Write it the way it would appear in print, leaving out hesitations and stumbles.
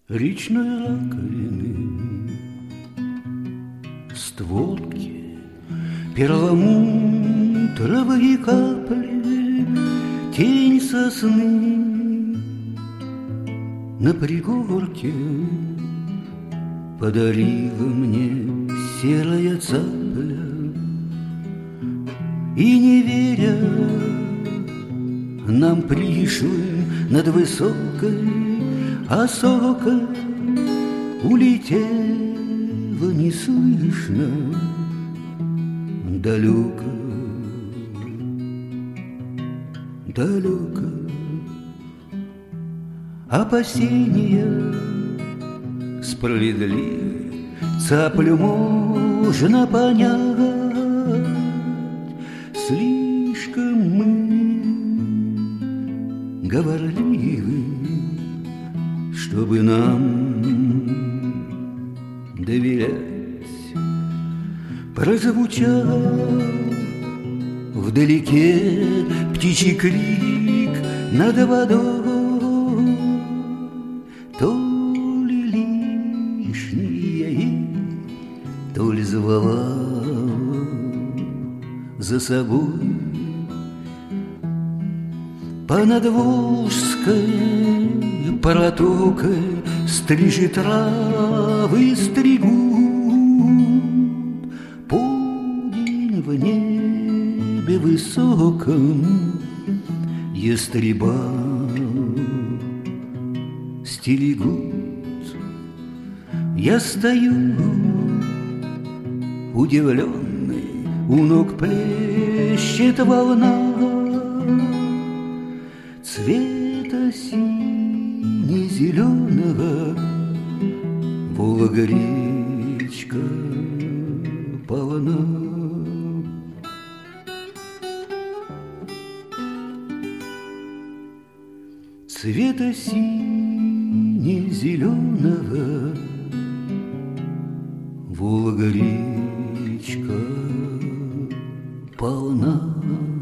речной раковины, створки, перламутровые капли, тень сосны на пригорке подарила мне серая цапля. И не веря нам пришлым над высокой осокой улетела неслышно далеко, далеко. Опасения справедливы, цаплю можно понять. Слишком мы говорливы, чтобы нам доверять. Прозвучал вдалеке птичий крик над водой, то ли лишнее, то ли звала за собой. Понад Волжской протокой стрижи травы стригут, полдень в небе высоком ястреба стерегут. Я стою удивленный, у ног плещет волна цвета сине-зеленого, Волга-речка полна. Цвета сине-зеленого, Волга-речка полна.